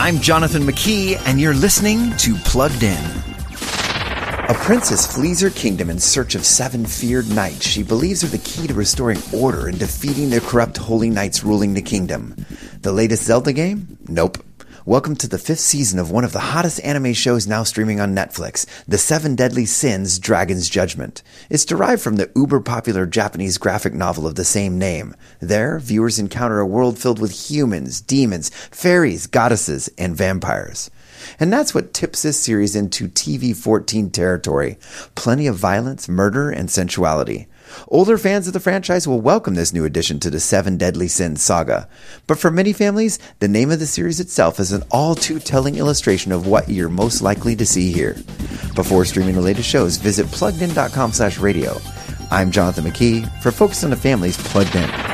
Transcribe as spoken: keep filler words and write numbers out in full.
I'm Jonathan McKee, and you're listening to Plugged In. A princess flees her kingdom in search of seven feared knights she believes are the key to restoring order and defeating the corrupt holy knights ruling the kingdom. The latest Zelda game? Nope. Welcome to the fifth season of one of the hottest anime shows now streaming on Netflix, The Seven Deadly Sins: Dragon's Judgment. It's derived from the uber-popular Japanese graphic novel of the same name. There, viewers encounter a world filled with humans, demons, fairies, goddesses, and vampires. And that's what tips this series into T V fourteen territory. Plenty of violence, murder, and sensuality. Older fans of the franchise will welcome this new addition to the Seven Deadly Sins saga. But for many families, the name of the series itself is an all-too-telling illustration of what you're most likely to see here. Before streaming the latest shows, visit pluggedin dot com slash radio. I'm Jonathan McKee for Focus on the Family's Plugged In.